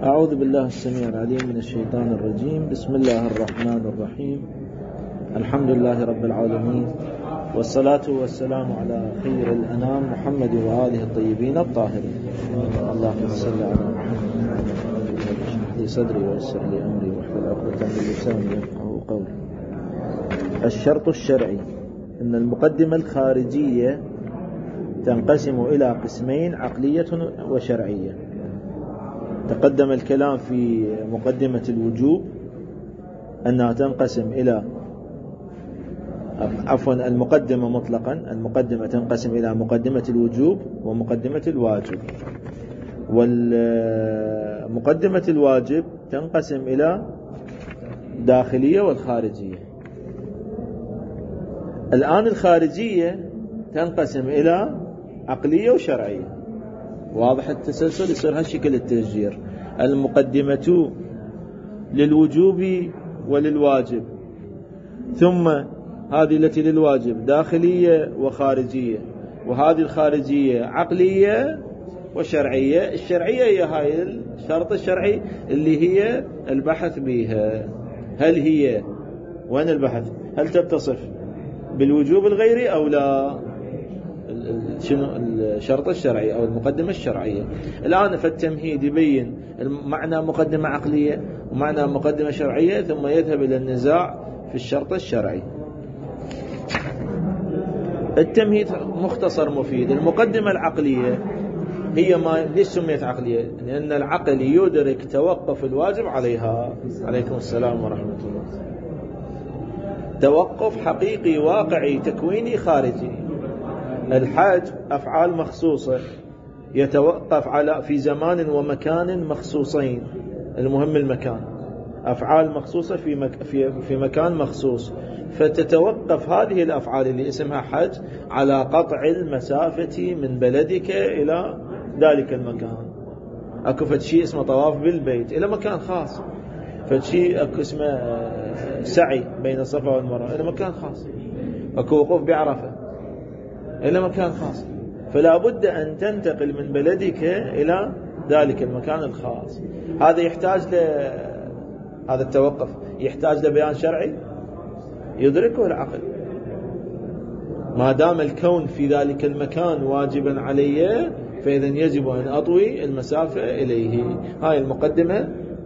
أعوذ بالله السميع العليم من الشيطان الرجيم. بسم الله الرحمن الرحيم. الحمد لله رب العالمين، والصلاة والسلام على خير الأنام محمد وآله الطيبين الطاهرين. اللهم صل على محمد اشرح لي صدري ويسر لي أمري واحلل عقدة من لساني يفقهوا قولي. الشرط الشرعي أن المقدمة الخارجية تنقسم إلى قسمين: عقلية وشرعية. تقدم الكلام في مقدمة الوجوب أنها تنقسم إلى المقدمة مطلقا، المقدمة تنقسم إلى مقدمة الوجوب ومقدمة الواجب، والمقدمة الواجب تنقسم إلى داخلية والخارجية. الآن الخارجية تنقسم إلى عقلية وشرعية. واضح التسلسل؟ يصير هالشكل التشجير: المقدمة للوجوب وللواجب، ثم هذه التي للواجب داخلية وخارجية، وهذه الخارجية عقلية وشرعية. الشرعية هي هاي الشرط الشرعي اللي هي البحث بها. هل هي وين البحث؟ هل تتصف بالوجوب الغيري أو لا؟ شنو الشرط الشرعي أو المقدمة الشرعية؟ الآن فالتمهيد يبين معنى مقدمة عقلية ومعنى مقدمة شرعية، ثم يذهب إلى النزاع في الشرط الشرعي. التمهيد مختصر مفيد. المقدمة العقلية هي ليش سميت عقلية؟ لأن العقل يدرك توقف الواجب عليها. عليكم السلام ورحمة الله. توقف حقيقي واقعي تكويني خارجي. الحج أفعال مخصوصة يتوقف على في زمان ومكان مخصوصين. المهم المكان، أفعال مخصوصة في مكان مخصوص، فتتوقف هذه الأفعال اللي اسمها حج على قطع المسافة من بلدك إلى ذلك المكان. أكو فشي اسمه طواف بالبيت إلى مكان خاص، فشي أكو اسمه سعي بين الصفا والمروة إلى مكان خاص، أكو وقوف بعرفة إلى مكان خاص. فلا بد أن تنتقل من بلدك إلى ذلك المكان الخاص. هذا يحتاج هذا التوقف يحتاج لبيان شرعي يدركه العقل. ما دام الكون في ذلك المكان واجبا علي، فإذا يجب أن أطوي المسافة إليه. هاي المقدمة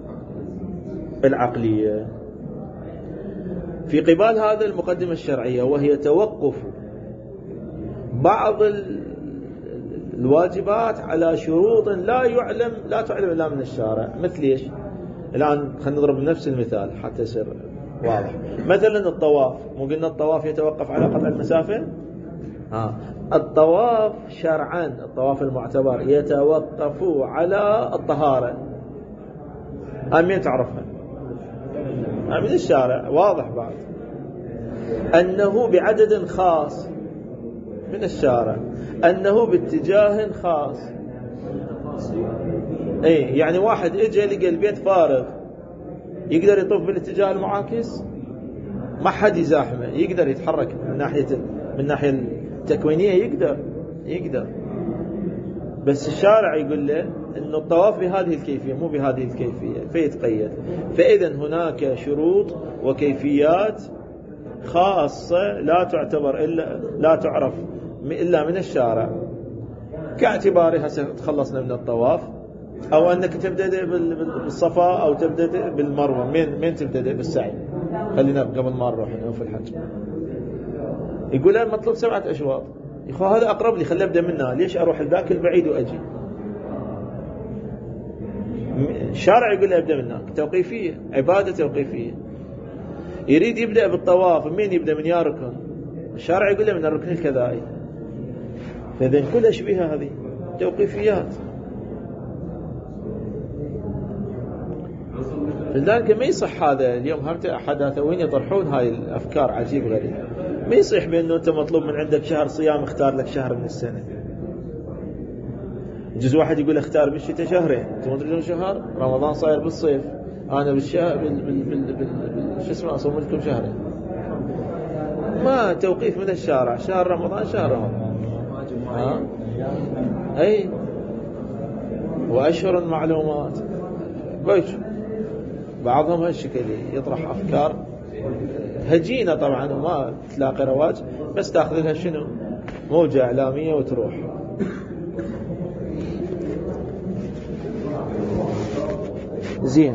العقلية. في قبال هذا المقدمة الشرعية، وهي توقف بعض الواجبات على شروط لا تعلم إلا من الشارع. مثل إيش؟ الآن خلينا نضرب نفس المثال حتى يصير واضح. مثلا الطواف، مو قلنا الطواف يتوقف على قطع المسافة؟ الطواف شرعا، الطواف المعتبر يتوقف على الطهارة. مين تعرفها؟ من الشارع. واضح بعد أنه بعدد خاص من الشارع، أنه باتجاه خاص. يعني واحد اجى لقى البيت فارغ، يقدر يطوف بالاتجاه المعاكس؟ ما حد يزاحمه، يقدر يتحرك من ناحية التكوينية، يقدر. بس الشارع يقول له أن الطواف بهذه الكيفية مو بهذه الكيفية، فيتقيد. فإذا هناك شروط وكيفيات خاصة لا تعرف إلا من الشارع، كاعتبارها تخلصنا من الطواف، أو أنك تبدأ بالصفا أو تبدأ بالمروة. مين تبدأ بالسعي؟ خلينا قبل ما نروح في الحج. يقول أنا مطلوب 7 أشواط. يخو هذا أقرب لي، خلي أبدأ منها. ليش أروح الذاك البعيد وأجي؟ الشارع يقول لي أبدأ منها. توقيفية، عبادة توقيفية. يريد يبدأ بالطواف، مين يبدأ من يا ركن؟ الشارع يقول له من الركن الكذائي. فإذا كل أشبيها هذه توقيفيات. لذلك ما يصح هذا اليوم حداثوين يطرحون هاي الأفكار عجيب غريب. ما يصح بأنه أنت مطلوب من عندك شهر صيام، اختار لك شهر من السنة. يجوز واحد يقول اختار بالشتاء شهرين، أنتم ما تريدون شهر؟ رمضان صاير بالصيف، أنا بالشهر شو اسمه أصوم لكم شهرين. ما توقيف من الشارع، شهر رمضان شهر رمضان. أي وأشهر معلومات. بعضهم هالشكل يطرح أفكار هجينة طبعا وما تلاقي رواج، بس تأخذ لها شنو موجة إعلامية وتروح. زين.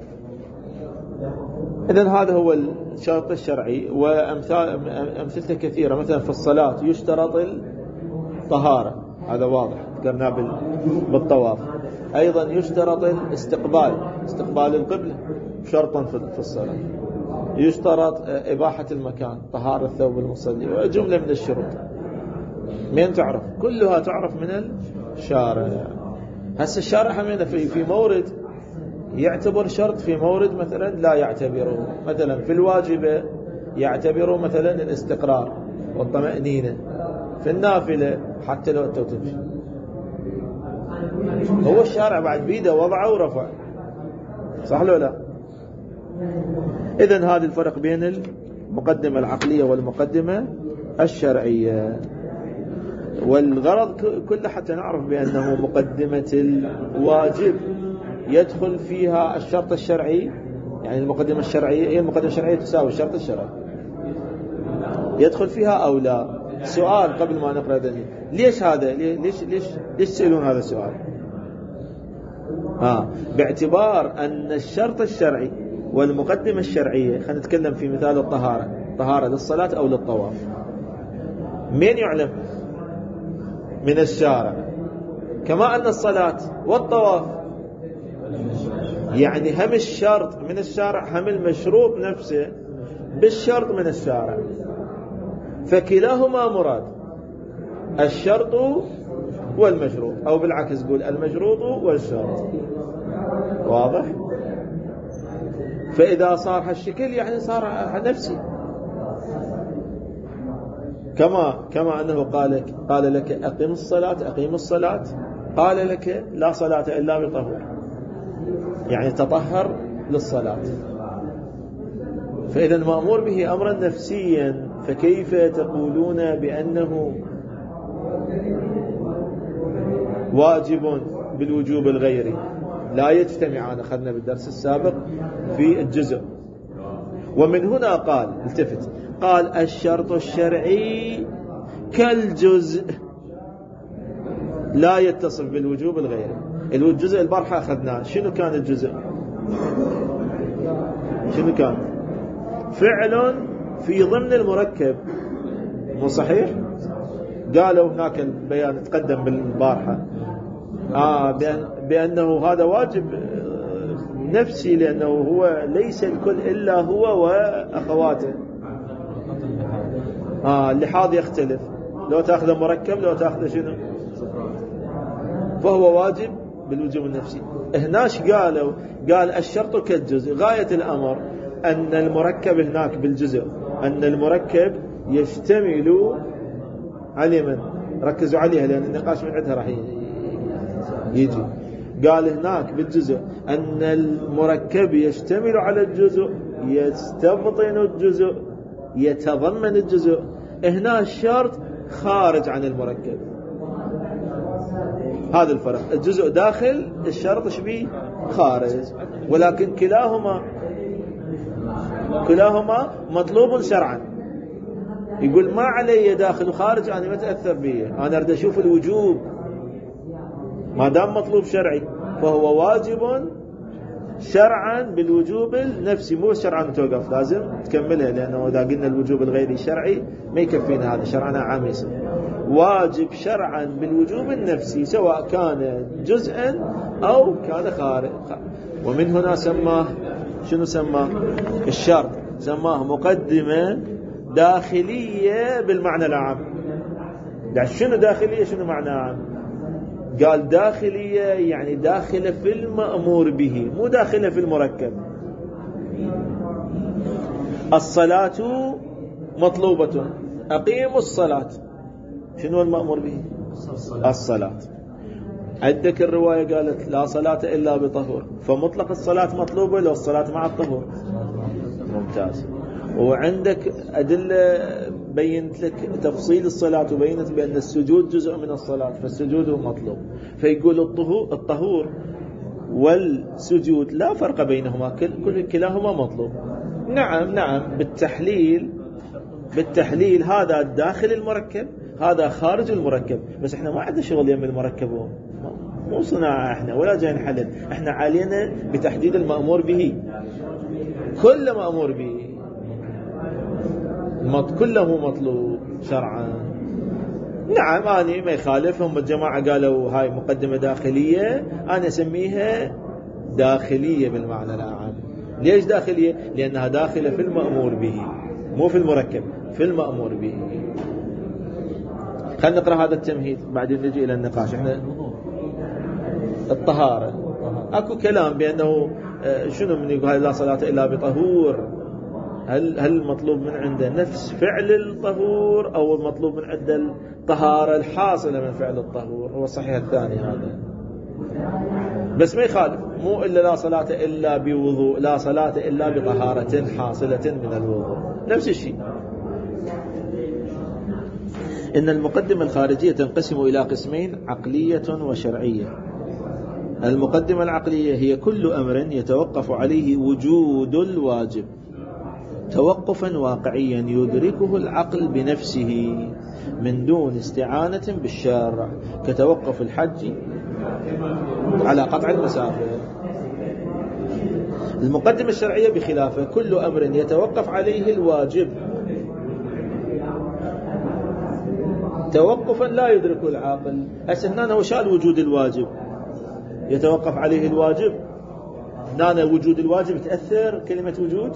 إذن هذا هو الشرط الشرعي، وأمثلته كثيرة. مثلا في الصلاة يشترط الطهارة، هذا واضح ذكرناه بالطواف. أيضا يشترط استقبال القبلة شرطا في الصلاة. يشترط إباحة المكان، طهارة الثوب المصلي، وجملة من الشروط. من تعرف كلها تعرف من الشارع. هسه الشارع حمينا في مورد يعتبر شرط، في مورد مثلا لا يعتبره. مثلا في الواجبة يعتبره مثلا الاستقرار والطمأنينة، في النافلة حتى لو أنت تمشي. هو الشارع بعد بيده وضعه ورفع، صح لو لا؟ إذن هذا الفرق بين المقدمة العقلية والمقدمة الشرعية. والغرض كله حتى نعرف بأنه مقدمة الواجب يدخل فيها الشرط الشرعي. يعني المقدمة الشرعية، المقدمة الشرعية تساوي الشرط الشرعي، يدخل فيها أو لا. سؤال قبل ما نقرأ ذلك، ليش هذا؟ ليش تسألون هذا السؤال؟ باعتبار أن الشرط الشرعي والمقدمة الشرعية، خلينا نتكلم في مثال طهارة للصلاة أو للطواف. من يعلم من الشارع؟ كما أن الصلاة والطواف يعني هم الشرط من الشارع، هم المشروط نفسه بالشرط من الشارع، فكلاهما مراد، الشرط والمشروط، أو بالعكس قول المشروط والشرط. واضح؟ فإذا صار هالشكل يعني صار نفسي، كما أنه قال لك أقيم الصلاة، قال لك لا صلاة إلا بطهور، يعني تطهر للصلاة. فإذا المأمور به أمرا نفسيا، فكيف تقولون بأنه واجب بالوجوب الغيري؟ لا يجتمعان، أخذنا بالدرس السابق في الجزء. ومن هنا قال، التفت، قال الشرط الشرعي كالجزء لا يتصف بالوجوب الغيري. الجزء البارحة أخذناه، شنو كان الجزء؟ شنو كان؟ فعل في ضمن المركب، مو صحيح؟ قالوا هناك البيان تقدم بالبارحة بأنه هذا واجب نفسي، لأنه هو ليس الكل إلا هو وأخواته. اللحاظ يختلف، لو تأخذ مركب لو تأخذ شنو، فهو واجب بالوجوب النفسي. هناش قال الشرط كالجزء. غاية الأمر أن المركب هناك بالجزء، أن المركب يشتمل على من؟ ركزوا عليها لأن النقاش من عندها راح يجي. قال هناك بالجزء أن المركب يشتمل على الجزء، يستبطن الجزء، يتضمن الجزء. هنا الشرط خارج عن المركب، هذا الفرق. الجزء داخل، الشرط شبيه خارج، ولكن كلاهما مطلوب شرعا. يقول ما علي داخل وخارج، أنا ما تأثر به، أنا أريد أشوف الوجوب. ما دام مطلوب شرعي فهو واجب شرعا بالوجوب النفسي، مو شرعا توقف، لازم تكملها، لأنه إذا قلنا الوجوب الغيري شرعي ما يكفينا، هذا شرعنا عام يصير. واجب شرعا بالوجوب النفسي، سواء كان جزءا أو كان خارج. ومن هنا شنو سماه الشرط؟ سماه مقدمة داخلية بالمعنى العام. شنو داخلية؟ شنو معنى عام؟ قال داخلية يعني داخلة في المأمور به، مو داخلة في المركب. الصلاة مطلوبة، أقيموا الصلاة، شنو المأمور به؟ الصلاة. عندك الرواية قالت لا صلاة إلا بطهور، فمطلق الصلاة مطلوبة لو الصلاة مع الطهور. ممتاز. وعندك أدلة بينت لك تفصيل الصلاة، وبينت بأن السجود جزء من الصلاة، فالسجود هو مطلوب. فيقول الطهور والسجود لا فرق بينهما، كلاهما مطلوب. نعم بالتحليل هذا داخل المركب هذا خارج المركب، بس احنا ما عندنا شغل يم المركب، مو صناعة احنا ولا جاي نحلل، احنا علينا بتحديد المأمور به. كل مأمور به كله مطلوب شرعا. نعم أنا ما يخالف، هم الجماعة قالوا هاي مقدمة داخلية، أنا أسميها داخلية بالمعنى العام. ليش داخلية؟ لأنها داخلة في المأمور به، مو في المركب، في المأمور به. خلينا نقرأ هذا التمهيد بعدين نجي إلى النقاش. احنا الطهارة اكو كلام بأنه شنو من يقول لا صلاة إلا بطهور، هل المطلوب من عنده نفس فعل الطهور أو المطلوب من عنده الطهارة الحاصلة من فعل الطهور؟ هو صحيح الثاني هذا، بس ما يخالف، مو إلا لا صلاة إلا بوضوء، لا صلاة إلا بطهارة حاصلة من الوضوء، نفس الشيء. إن المقدمة الخارجية تنقسم إلى قسمين: عقلية وشرعية. المقدمة العقلية هي كل أمر يتوقف عليه وجود الواجب توقفا واقعيا يدركه العقل بنفسه من دون استعانة بالشارع، كتوقف الحج على قطع المسافة. المقدمة الشرعية بخلافه كل أمر يتوقف عليه الواجب توقفا لا يدركه العاقل. هنا وشال وجود الواجب يتوقف عليه الواجب، هنا وجود الواجب تأثر كلمة وجود،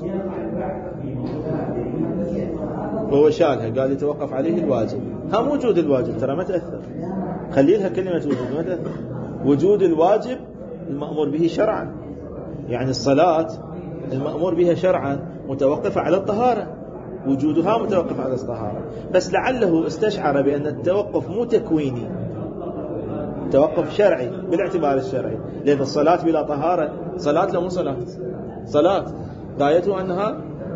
وهو شالها قال يتوقف عليه الواجب. هم وجود الواجب ترى ما تأثر، خلي لها كلمة وجود ما تأثر. وجود الواجب المأمور به شرعا، يعني الصلاة المأمور بها شرعا متوقفة على الطهارة، وجودها متوقف على الطهارة، بس لعله استشعر بأن التوقف مو تكويني، توقف شرعي بالاعتبار الشرعي، لأن الصلاة بلا طهارة صلاة لا مو صلاة غايته أنها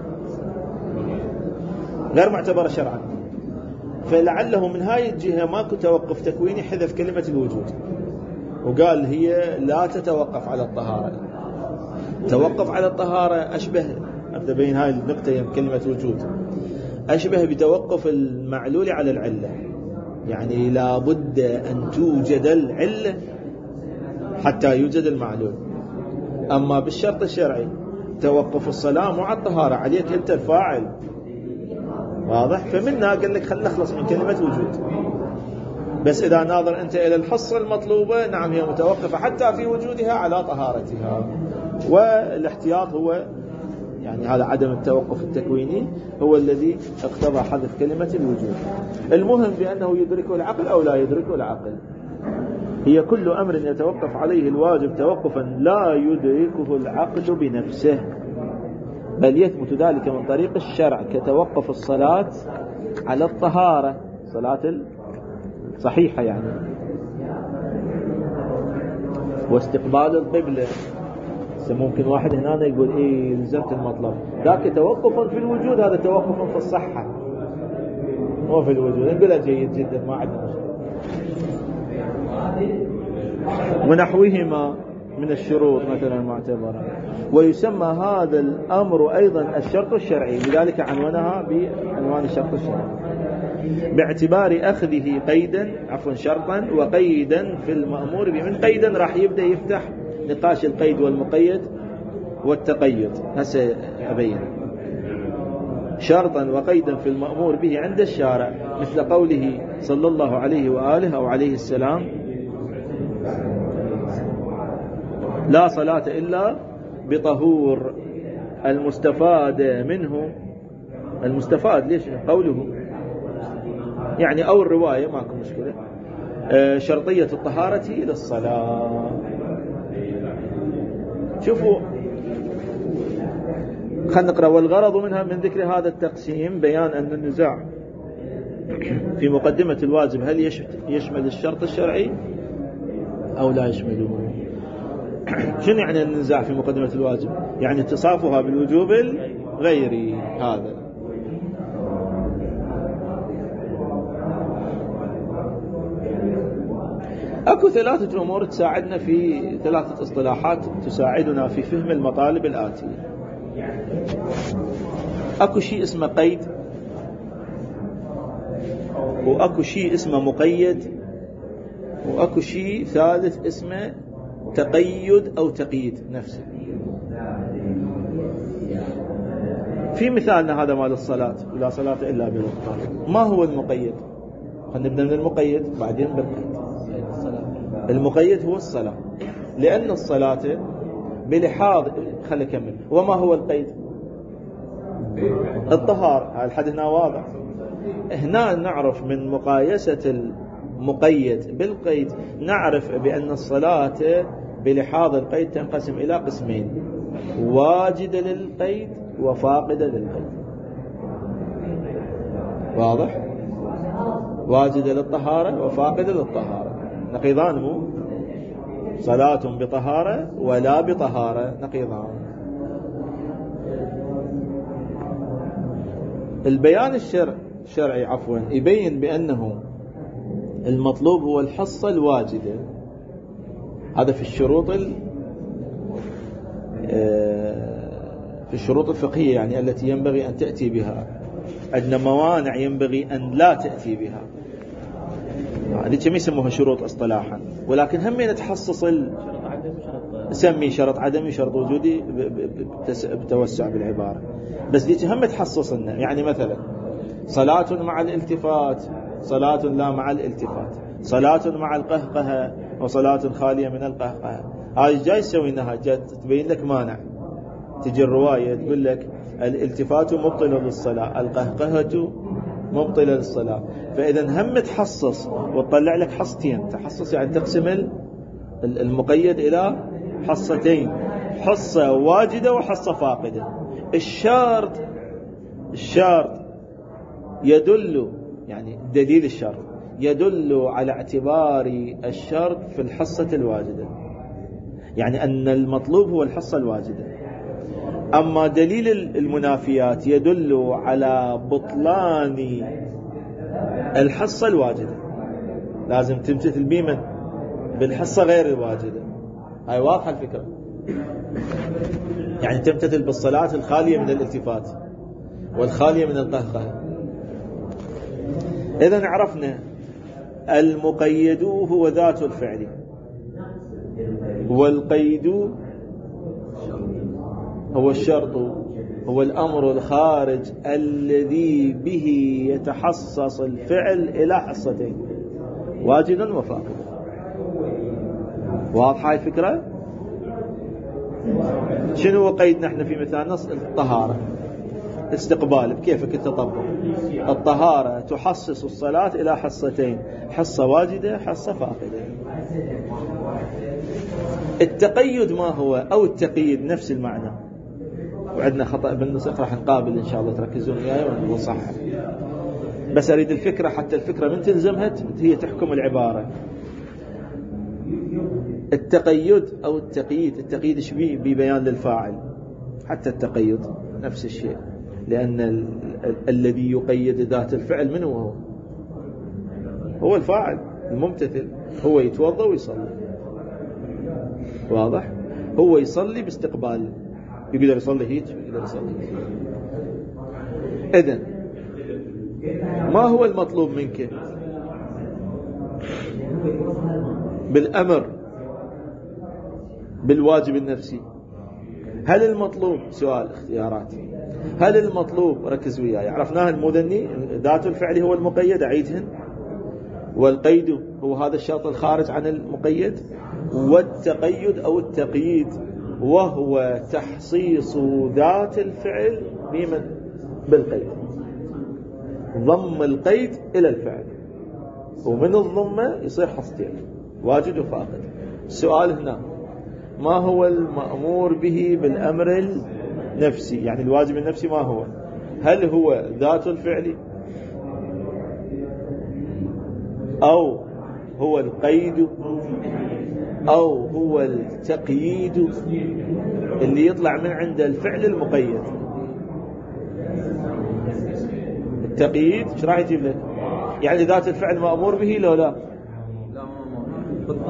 غير معتبرة شرعا. فلعله من هاي الجهة ماكو توقف تكويني، حذف كلمة الوجود وقال هي لا تتوقف على الطهارة. توقف على الطهارة أشبه، أبدأ بين هاي النقطة يم كلمة وجود، أشبه بتوقف المعلول على العلة، يعني لا بد أن توجد العلة حتى يوجد المعلول. أما بالشرط الشرعي توقف الصلاة مع الطهارة، عليك أنت الفاعل، واضح؟ فمنها قال لك خلينا نخلص من كلمة وجود. بس إذا ناظر أنت إلى الحصة المطلوبة، نعم هي متوقفة حتى في وجودها على طهارتها. والاحتياط هو يعني هذا عدم التوقف التكويني هو الذي اقتضى حذف كلمة الوجود. المهم بأنه يدركه العقل أو لا يدركه العقل. هي كل أمر يتوقف عليه الواجب توقفا لا يدركه العقل بنفسه، بل يثبت ذلك من طريق الشرع، كتوقف الصلاة على الطهارة، صلاة صحيحة يعني، واستقبال القبلة. ممكن واحد هنا يقول ايه لزمت المطلب، ذاك توقف في الوجود، هذا توقف في الصحة مو في الوجود، نقولها جيد جدا ما عندنا مشكلة. ونحوهما من الشروط مثلا معتبرة. ويسمى هذا الأمر أيضا الشرط الشرعي، لذلك عنوانها بعنوان الشرط الشرعي، باعتبار أخذه قيدا شرطا وقيدا في المأمور به. من قيدا راح يبدأ يفتح نقاش القيد والمقيد والتقيد، هسه أبين. شرطا وقيدا في المأمور به عند الشارع، مثل قوله صلى الله عليه وآله أو عليه السلام: لا صلاة إلا بطهور. المستفاد منه، المستفاد ليش قوله يعني، أو الرواية ماكو مشكلة، شرطية الطهارة للصلاة. شوفوا خلينا نقرأ. والغرض منها من ذكر هذا التقسيم بيان أن النزاع في مقدمة الواجب هل يشمل الشرط الشرعي أو لا يشمله. شنو يعني النزاع في مقدمة الواجب؟ يعني اتصافها بالوجوب الغيري. هذا اكو ثلاثة امور تساعدنا في ثلاثة اصطلاحات تساعدنا في فهم المطالب الآتية. اكو شيء اسمه قيد، واكو شيء اسمه مقيد، واكو شيء ثالث اسمه تقيد او تقييد نفسه. في مثالنا هذا مال الصلاة، لا صلاة الا بالوقت. ما هو المقيد؟ خلينا نبدا من المقيد بعدين بالقيد. المقيد هو الصلاة، لأن الصلاة بلحاظ، خلي أكمل. وما هو القيد؟ الطهارة. الحد هنا واضح. هنا نعرف من مقايسة المقيد بالقيد نعرف بأن الصلاة بلحاظ القيد تنقسم إلى قسمين: واجدة للقيد وفاقدة للقيد. واضح؟ واجدة للطهارة وفاقدة للطهارة، نقيضان. مو صلاة بطهارة ولا بطهارة، نقيضان. البيان الشرعي يبين بأنه المطلوب هو الحصة الواجدة. هذا في الشروط الفقهية، يعني التي ينبغي أن تأتي بها. عندنا موانع ينبغي أن لا تأتي بها، هذه كم يسموها شروط اصطلاحا، ولكن هم نتحصص سمي شرط عدمي شرط وجودي بتوسع بالعبارة، بس دي هم تحصصنا. يعني مثلا صلاة مع الالتفات، صلاة لا مع الالتفات، صلاة مع القهقهة وصلاة خالية من القهقهة. هاي جاي يسوينها، جاي تبين لك مانع. تجي الرواية تقول لك الالتفات مبطل للصلاة، القهقهة مبطلة للصلاة. فإذا هم تحصص وتطلع لك حصتين. تحصص يعني تقسم المقيد إلى حصتين: حصة واجدة وحصة فاقدة. الشرط يدل، يعني دليل الشرط يدل على اعتبار الشرط في الحصة الواجدة، يعني أن المطلوب هو الحصة الواجدة. أما دليل المنافيات يدل على بطلان الحصة الواجدة. لازم تمتثل بمن؟ بالحصة غير الواجدة. هاي واضحة الفكرة. يعني تمتثل بالصلاة الخالية من الالتفات والخالية من القهقه. إذن عرفنا المقيد هو ذات الفعل، والقيد هو الشرط، هو الأمر الخارج الذي به يتحصص الفعل إلى حصتين: واجدا وفاقدا. واضحة الفكرة؟ شنو هو قيدنا احنا في مثال نص الطهارة؟ استقبال. بكيفك التطبق. الطهارة تحصص الصلاة إلى حصتين: حصة واجدة، حصة فاقدة. التقيد ما هو؟ أو التقييد نفس المعنى، وعندنا خطأ بالنسخ راح نقابل إن شاء الله، تركزون وياي ونصحح. بس أريد الفكرة، حتى الفكرة من تلزمها هي تحكم العبارة. التقيد أو التقييد، التقييد شبيه ببيان للفاعل، حتى التقيد نفس الشيء، لأن الذي يقيد ذات الفعل من هو الفاعل الممتثل. هو يتوضأ ويصلي. واضح؟ هو يصلي باستقبال، يقدر يصلي هيك، يقدر يصلي هيك. إذن ما هو المطلوب منك بالأمر بالواجب النفسي؟ هل المطلوب، سؤال اختيارات، هل المطلوب، ركز وياي، عرفناها المذني ذات الفعل هو المقيد، أعيدهن، والقيد هو هذا الشرط الخارج عن المقيد، والتقيد أو التقييد وهو تحصيص ذات الفعل بمن؟ بالقيد. ضم القيد إلى الفعل، ومن الضمة يصير حصتين: واجد وفاقد. السؤال هنا: ما هو المأمور به بالأمر النفسي؟ يعني الواجب النفسي ما هو؟ هل هو ذات الفعل، أو هو القيد، أو هو التقييد اللي يطلع من عند الفعل المقيد؟ التقييد ايش راح يجيب لك؟ يعني ذات الفعل مأمور به لو لا؟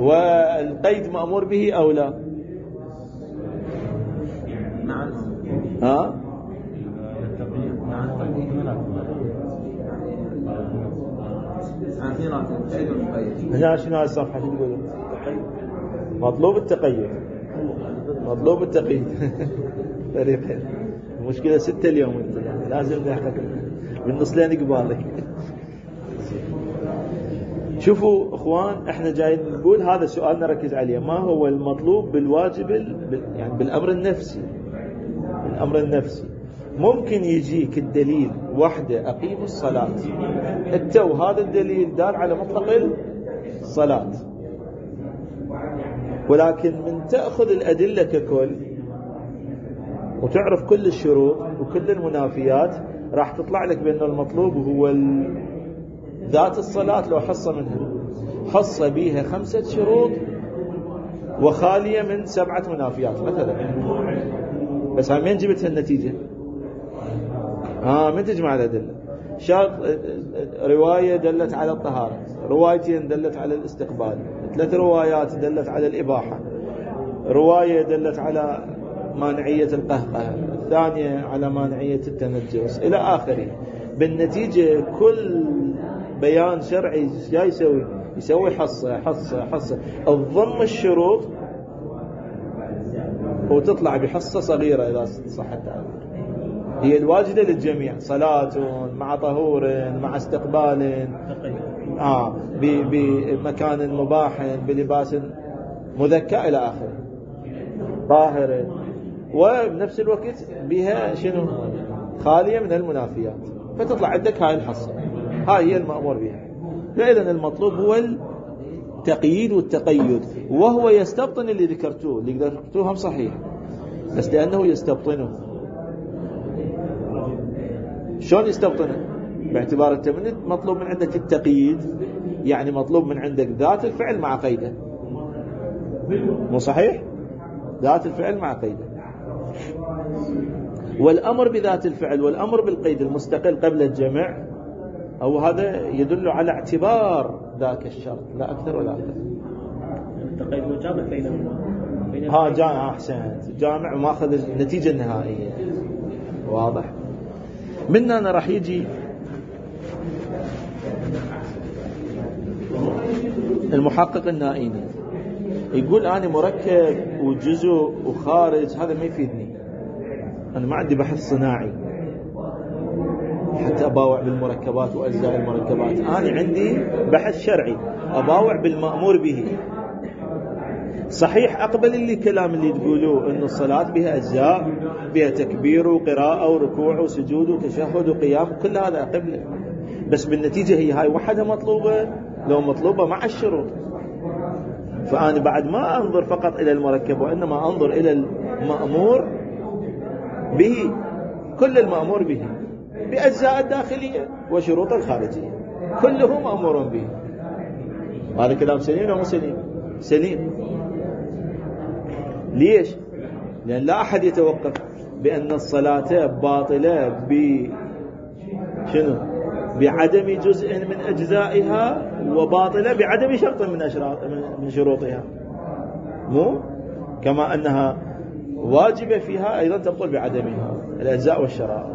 والقيد مأمور به أو لا؟ نعم. ها؟ هنا شنو هاي الصفحة شو تقولون؟ مطلوب التقيد. مطلوب التقييد. فريقين. المشكلة 6 اليوم انت يعني لازم نحقق بالنص لين قبالك. شوفوا اخوان، احنا جايين نقول هذا سؤال نركز عليه، ما هو المطلوب بالواجب يعني بالامر النفسي. الامر النفسي ممكن يجيك الدليل وحده اقيموا الصلاة، التو هذا الدليل دال على مطلق الصلاة، ولكن من تأخذ الأدلة ككل وتعرف كل الشروط وكل المنافيات راح تطلع لك بأن المطلوب هو ذات الصلاة. لو حصة منها حصة بيها 5 شروط وخالية من 7 منافيات مثلا، بس هم من جبتها النتيجة؟ من تجمع الأدلة؟ رواية دلت على الطهارة، روايتين دلت على الاستقبال، 3 روايات دلت على الإباحة، رواية دلت على مانعية القهقه، الثانية على مانعية التنجس إلى آخره. بالنتيجة كل بيان شرعي جاي يسوي حصة تضم الشروط وتطلع بحصة صغيرة إذا صح التعبير، هي الواجدة للجميع، صلاة مع طهور مع استقبال بمكان مباح بلباس مذكى إلى آخره، طاهر، وبنفس الوقت بها شنو خالية من المنافيات، فتطلع عندك هاي الحصة، هاي هي المأمور بها. فإذا المطلوب هو التقييد والتقيد، وهو يستبطن اللي ذكرتوه هم صحيح، بس لأنه يستبطنه. شلون يستبطنه؟ باعتبار انت مطلوب من عندك التقييد، يعني مطلوب من عندك ذات الفعل مع قيده، مو صحيح؟ ذات الفعل مع قيده، والأمر بذات الفعل والأمر بالقيد المستقل قبل الجمع، أو هذا يدل على اعتبار ذاك الشرط لا أكثر ولا أقل. التقيد هو جامع بينهما. جامع، أحسنت، جامع وماخذ النتيجة النهائية. واضح؟ منا أنا راح يجي المحقق النائيني يقول أنا مركب وجزء وخارج، هذا ما يفيدني، أنا ما عندي بحث صناعي حتى أباوع بالمركبات وأجزاء المركبات، أنا عندي بحث شرعي أباوع بالمأمور به. صحيح أقبل اللي كلام اللي تقولوه إنه الصلاة بها أجزاء، بها تكبير وقراءة وركوع وسجود وتشهد وقيام، كل هذا أقبله، بس بالنتيجة هي هاي وحدها مطلوبة، لو مطلوبة مع الشروط. فأنا بعد ما أنظر فقط إلى المركب، وإنما أنظر إلى المأمور به، كل المأمور به بأجزاء الداخلية وشروط الخارجية، كله مأمور به. هذا كلام سليم أو مو سليم؟ سليم. ليش؟ لأن لا أحد يتوقف بأن الصلاة باطلة بعدم جزء من أجزائها، وباطلة بعدم شرط من شروطها، مو كما أنها واجبة فيها أيضا تبطل بعدمها الأجزاء والشرائط.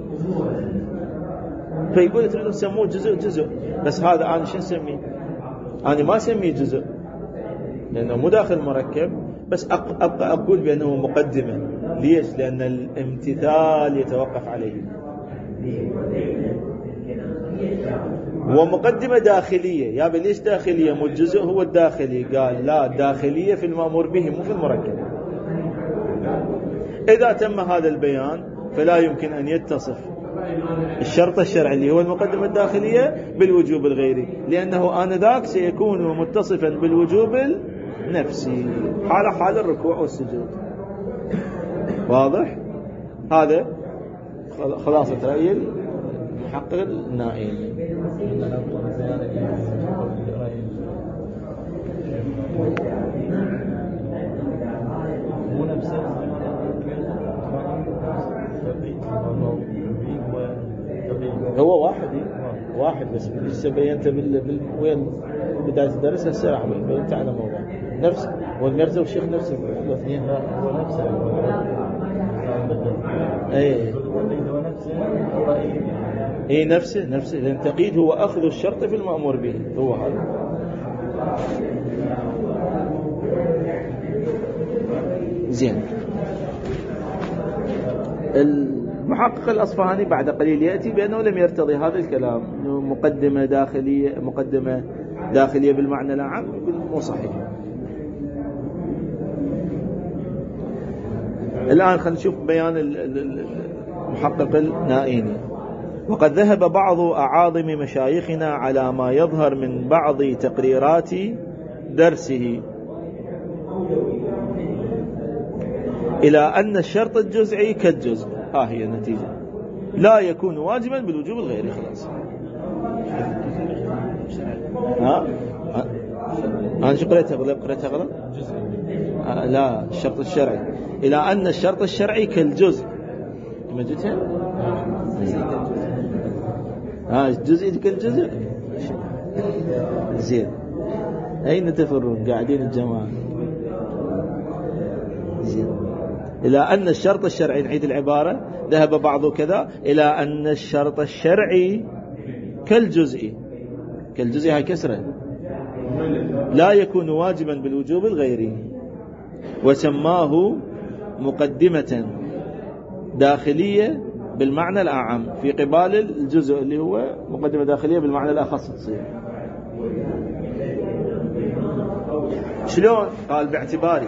فيقول تريدون تسموه جزء، بس هذا أنا شو نسميه؟ أنا ما أسميه جزء لأنه مو داخل مركب، بس أبقى أقول بأنه مقدمة. ليش؟ لأن الامتثال يتوقف عليه، ومقدمة داخلية. يا ليش داخلية؟ مو الجزء هو الداخلي؟ قال لا، داخلية في المأمور به مو في المركب. إذا تم هذا البيان فلا يمكن أن يتصف الشرط الشرعي اللي هو المقدمة الداخلية بالوجوب الغيري، لأنه آنذاك سيكون متصفا بالوجوب النفسي حال الركوع والسجود. واضح؟ هذا خلاصة رأي المحقق النائين. هو واحد واحد بس لسه بينت وين بداية الدرس هسه راح بينت على موضوع نفس والمرزا والشيخ نفسه الاثنين هو نفسه اي نفسه لأن التقييد هو أخذ الشرط في المأمور به هو هذا. زين. المحقق الأصفهاني بعد قليل يأتي بأنه لم يرتضي هذا الكلام، مقدمة داخلية بالمعنى العام مو صحيح. الآن خلينا نشوف بيان المحقق النائيني. وقد ذهب بعض أعاظم مشايخنا على ما يظهر من بعض تقريرات درسه إلى أن الشرط الجزئي كالجزء، هي النتيجة، لا يكون واجبا بالوجوب الغيري. خلاص أنا شو قريتها غلط؟ لا، الشرط الشرعي، إلى أن الشرط الشرعي كالجزء. ما جتها؟ الجزء كالجزء. زين. أين تفرون؟ قاعدين الجماعة. زين. إلى أن الشرط الشرعي، نعيد العبارة، ذهب بعض كذا إلى أن الشرط الشرعي كالجزء هاي كسرة، لا يكون واجبا بالوجوب الغيري، وسماه مقدمة داخلية بالمعنى الأعم في قبال الجزء اللي هو مقدمة داخلية بالمعنى الأخص تصير. شلون؟ قال باعتباري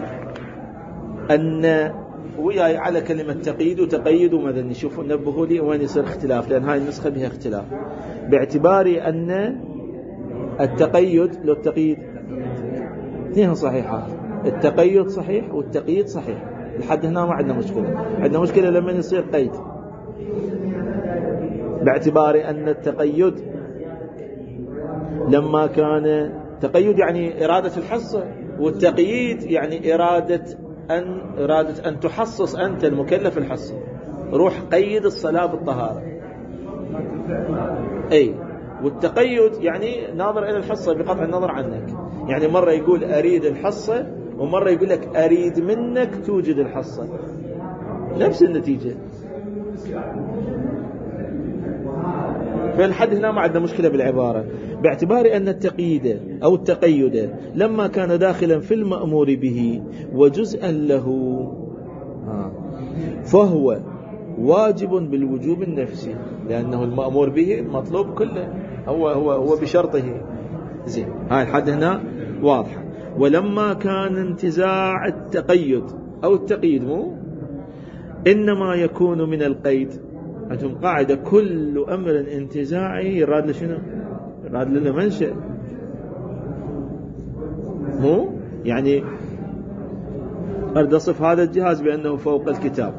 أن وياي على كلمة تقييد وتقيد وماذا نشوفوا نبهوا لي وين يصير اختلاف، لأن هاي النسخة بها اختلاف. باعتباري أن التقيد لو التقييد اثنين صحيحات، التقيد صحيح والتقييد صحيح، لحد هنا ما عندنا مشكلة. عندنا مشكلة لما يصير قيد. باعتباري أن التقيد لما كان تقيد يعني إرادة الحصة، والتقييد يعني إرادة أن تحصص أنت المكلف الحصة. روح قيد الصلاة بالطهارة. والتقيد يعني ناظر إلى الحصة بقطع النظر عنك، يعني مرة يقول أريد الحصة ومرة يقول لك أريد منك توجد الحصة، نفس النتيجة. فالحد هنا ما عندنا مشكلة بالعبارة. باعتبار أن التقييد أو التقيد لما كان داخلا في المأمور به وجزءا له فهو واجب بالوجوب النفسي، لأنه المأمور به المطلوب كله هو بشرطه. زين، هاي الحد هنا واضح. ولما كان انتزاع التقيد أو التقييد إنما يكون من القيد. عندهم قاعدة كل أمر انتزاعي يراد لشنو؟ يراد لنا منشأ، يعني أريد أصف هذا الجهاز بأنه فوق الكتاب،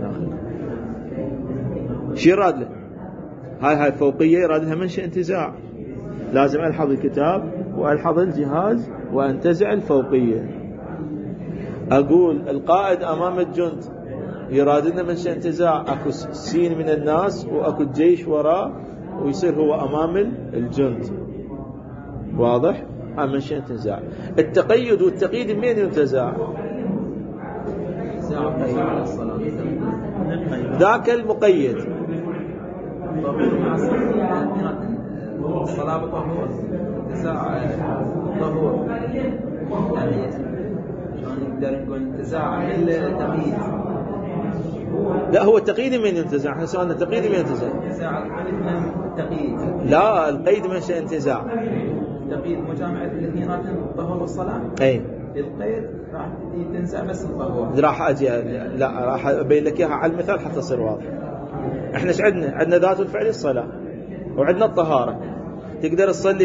شو يراد له؟ هاي فوقية يراد لها منشأ انتزاع، لازم ألحظ الكتاب وألحظ الجهاز وأنتزع الفوقية. أقول القائد أمام الجند يراد لنا منشأ انتزاع، أكو سين من الناس وأكو جيش وراء ويصير هو أمام الجند، واضح؟ هذا منشأ انتزاع. التقيد والتقييد من ينتزع؟ ذاك المقيد. الصلاة بطهور، انتزاع طهور، يعني شلون نقدر نقول انتزاع من التقييد؟ لا، هو التقييد من ينتزع. احنا سؤالنا التقييد من ينتزع؟ انتزاع القيد من التقييد. لا، القيد منشأ انتزاع. التقييد مجامعة الاثنينات الطهور والصلاة. القيد راح تنزع بس الطهور. راح اجي راح ابين لك اياها على المثال حتى تصير واضح. احنا ايش عندنا ذات الفعل الصلاة، وعندنا الطهارة. تقدر تصلي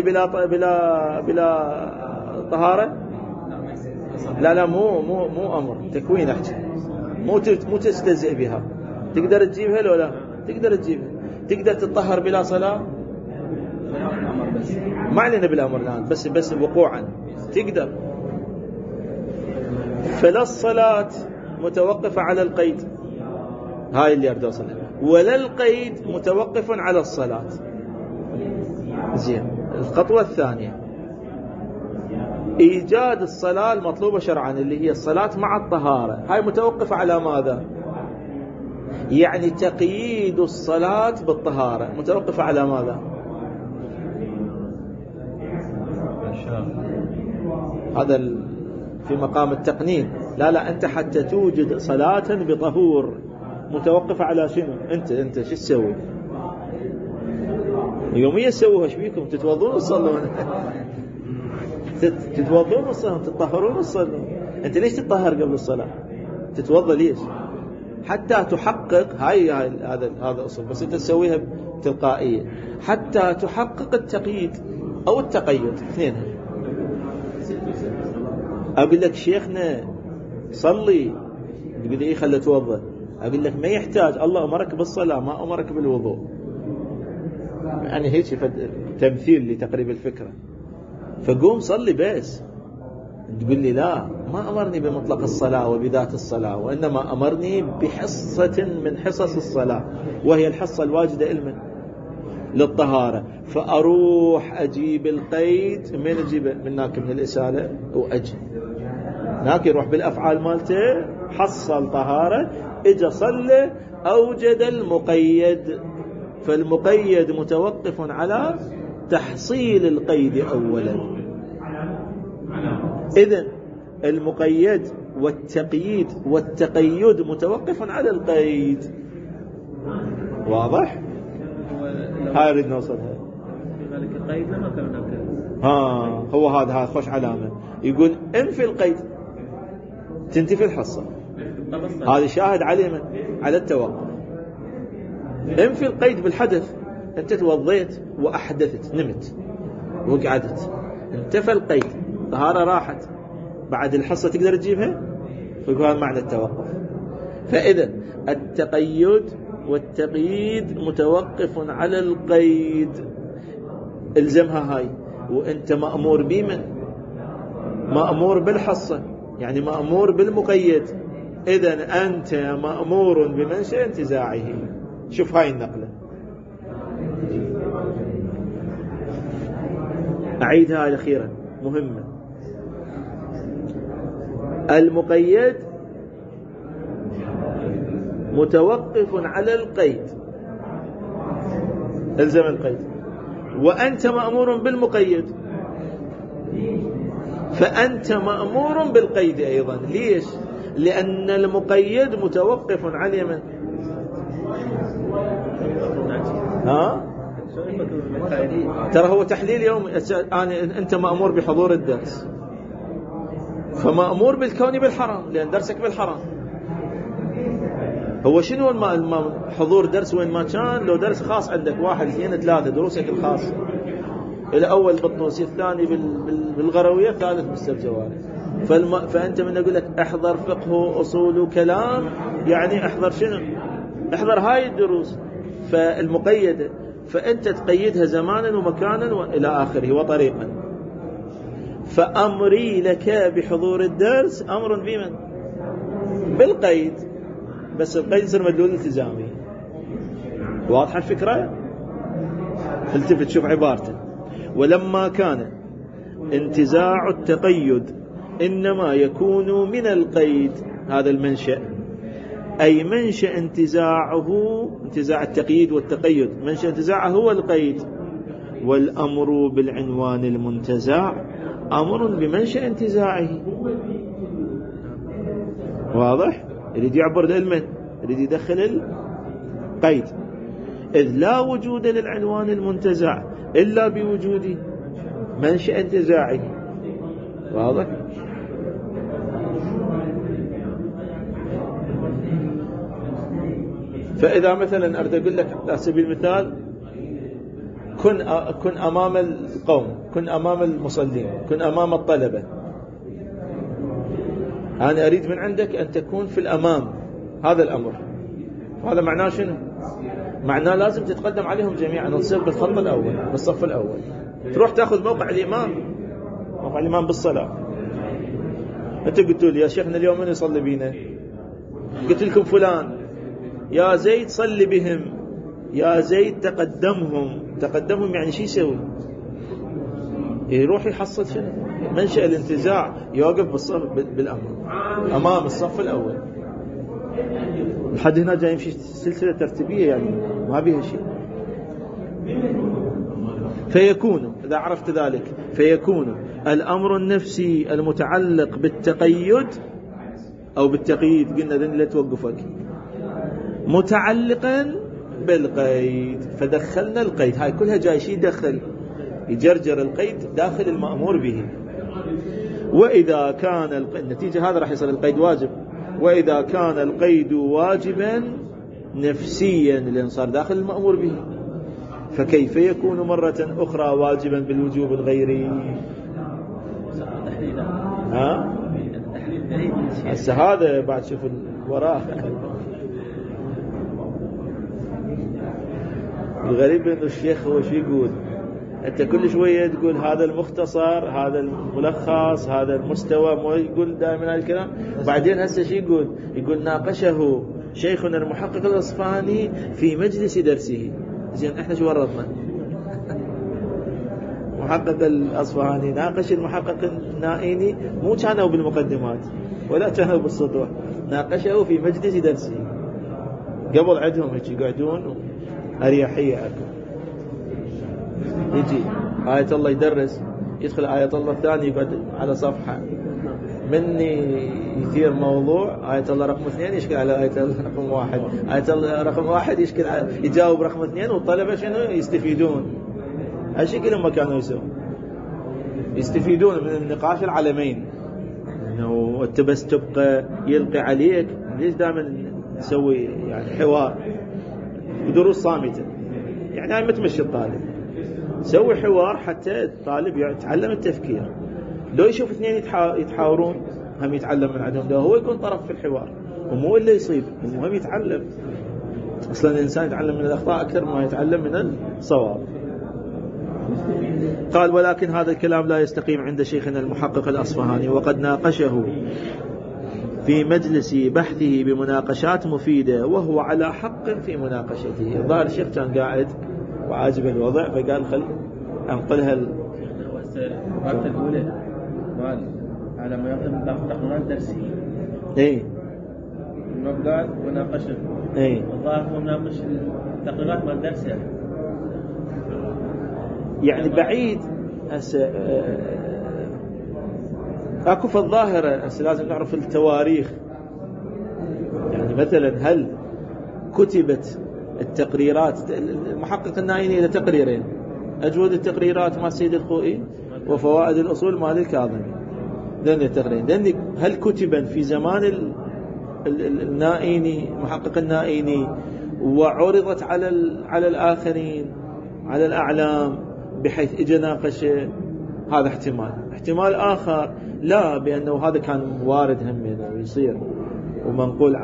بلا طهارة؟ لا مو امر تكوين، احكي مو تستهزئ بها. تقدر تجيبها لو لا تقدر تجيبها؟ تقدر تطهر بلا صلاة؟ ما علينا بالامر الان، بس وقوعا تقدر. فلا الصلاة متوقفة على القيد، هاي اللي أريد أوصلها، ولا القيد متوقف على الصلاة. زين. الخطوة الثانية إيجاد الصلاة المطلوبة شرعا اللي هي الصلاة مع الطهارة. هاي متوقفة على ماذا؟ يعني تقييد الصلاة بالطهارة متوقفة على ماذا؟ هذا في مقام التقنين. لا أنت حتى توجد صلاة بطهور متوقفة على شنو؟ أنت شو تسوي؟ يوميا تسووها ايش بيكم؟ تتوضون وتصلون تتوضون وتصلون تطهرون وتصلون. أنت ليش تطهر قبل الصلاة؟ تتوضى ليش؟ حتى تحقق هذا أصل، بس أنت تسويها تلقائية حتى تحقق التقييد أو التقيد، اثنينها. أقول لك شيخنا صلي، تقول لي إيه خلي أتوضى. أقول لك ما يحتاج، الله أمرك بالصلاة ما أمرك بالوضوء. يعني هيك تمثيل لتقريب الفكرة. فقوم صلي بس. تقول لي لا، ما أمرني بمطلق الصلاة وبذات الصلاة، وإنما أمرني بحصة من حصص الصلاة، وهي الحصة الواجدة علما للطهارة. فأروح أجيب القيد، من أجيبه؟ من هناك من الإسالة وأجي هناك يروح بالأفعال مالته، حصل طهارة، إجا صلى، أوجد المقيد. فالمقيد متوقف على تحصيل القيد أولا. إذن المقيد والتقييد والتقيد متوقف على القيد. واضح؟ هاي أريد نوصلها. ذلك القيد لما كان هو هذا خوش علامة. يقول انفي القيد تنتفي الحصة. هذا شاهد عليه على التوقف. انفي القيد بالحدث. انت توضيت وأحدثت، نمت وقعدت، انتفى القيد، طهارة راحت، بعد الحصة تقدر تجيبها. ويقول هذا معنى التوقف. فإذا التقيد والتقييد متوقف على القيد. الزمها هاي. وانت مأمور بمن؟ مأمور بالحصة، يعني مأمور بالمقيد. إذن أنت مأمور بمنشأ انتزاعه. شوف هاي النقلة، أعيدها الأخيرة مهمة. المقيد متوقف على القيد، الزم القيد، وأنت مأمور بالمقيد، فأنت مأمور بالقيد أيضا. ليش؟ لأن المقيد متوقف على من؟ ترى هو تحليل يوم. أنت مأمور بحضور الدرس، فمأمور بالكون بالحرام لأن درسك بالحرام. هو شنو حضور درس وين ما كان؟ لو درس خاص عندك 1 2 3 دروسك الخاصة، الأول بالطوسي، الثاني بالغروية، الثالث بالسبزواري. فأنت من أقول لك احضر فقه أصول كلام، يعني احضر شنو؟ احضر هاي الدروس. فالمقيدة فأنت تقيدها زمانا ومكانا وإلى آخره وطريقا. فأمري لك بحضور الدرس أمر بمن؟ بالقيد، بس القيد يصير مدلول التزامي. واضحة الفكرة؟ التفت شوف عبارته. ولما كان انتزاع التقيد إنما يكون من القيد، هذا المنشأ، أي منشأ انتزاعه، انتزاع التقييد والتقيد، منشأ انتزاعه هو القيد. والأمر بالعنوان المنتزع أمر بمنشأ انتزاعه. واضح؟ يريد يعبر للمن، يريد يدخل القيد. إذ لا وجود للعنوان المنتزع إلا بوجود منشأ انتزاعه. واضح؟ فإذا مثلا أريد أقول لك على سبيل المثال كن أمام القوم، كن أمام المصلين، كن أمام الطلبة. أنا أريد من عندك أن تكون في الأمام. هذا الأمر، هذا معناه شنو؟ معناه لازم تتقدم عليهم جميعا وتصير بالخط الأول، بالصف الأول، تروح تأخذ موقع الإمام، موقع الإمام بالصلاة. أنت قلت لي يا شيخنا اليوم من يصلي بينا؟ قلت لكم فلان. يا زيد صلي بهم. يا زيد تقدمهم يعني شو يسوي؟ يروح يحصل شنو؟ منشأ الانتزاع، يوقف بالصف أمام الصف الأول. لحد هنا جاي يمشي سلسلة ترتيبية يعني ما بيها شيء. فيكون إذا عرفت ذلك فيكون الأمر النفسي المتعلق بالتقيد أو بالتقييد، قلنا ذن لا توقفك، متعلقا بالقيد، فدخلنا القيد. هاي كلها جاي شيء يدخل يجرجر القيد داخل المأمور به. وإذا كان النتيجة هذا راح يصل القيد واجب. وإذا كان القيد واجبا نفسيا لأن صار داخل المأمور به، فكيف يكون مرة أخرى واجبا بالوجوب الغيري؟ ها؟ هسه هذا بعد شوف الوراء. الغريب انه الشيخ هو شو يقول؟ انت كل شويه تقول هذا المختصر، هذا الملخص، هذا المستوى، مو يقول دائما هالكلام. بعدين هسه شو يقول؟ يقول ناقشه شيخنا المحقق الأصفهاني في مجلس درسه. زين احنا شو ورطنا؟ محقق الأصفهاني ناقش المحقق النائيني، مو كانوا بالمقدمات ولا كانوا بالسطوح، ناقشه في مجلس درسه. قبل عندهم هيك يقعدون أريحية أكو. يجي آية الله يدرس، يدخل آية الله الثاني يقعد على صفحة مني يثير موضوع آية الله رقم 2 يشكل على آية الله رقم 1، آية الله رقم 1 يشكل على يجاوب رقم 2، والطلبة شنو يستفيدون. هالشكل هم كانوا يسوون، يستفيدون من النقاش العالمين. انه انت بس تبقى يلقي عليك، ليش دائما نسوي يعني حوار ودروس صامتة؟ يعني هاي متمشي الطالب، سوي حوار حتى الطالب يتعلم التفكير. لو يشوف اثنين يتحاورون هم يتعلم من عندهم، ده هو يكون طرف في الحوار ومو اللي يصيب، المهم يتعلم. اصلا الانسان يتعلم من الاخطاء اكثر ما يتعلم من الصواب. قال ولكن هذا الكلام لا يستقيم عند شيخنا المحقق الأصفهاني، وقد ناقشه في مجلس بحثه بمناقشات مفيدة وهو على حق في مناقشته. الظاهر الشيخ كان قاعد وعاجب الوضع فقال خل أنقلها الوقت الأولى على ما يقدم تقريرات درسي قاعد وناقشه. الظاهر هو ناقش التقريرات مال درسه يعني بعيد. هسه اكو في الظاهرة هسه لازم نعرف التواريخ. يعني مثلا هل كتبت التقريرات؟ المحقق النائيني له تقريرين، أجود التقريرات مال سيد الخوئي وفوائد الأصول مال الكاظمي، ذن التقريرين. هل كتبا في زمان النائيني محقق النائيني وعرضت على الآخرين على الأعلام بحيث اجى ناقشه؟ هذا احتمال آخر لا، بأنه هذا كان وارد همنا ويصير ومنقول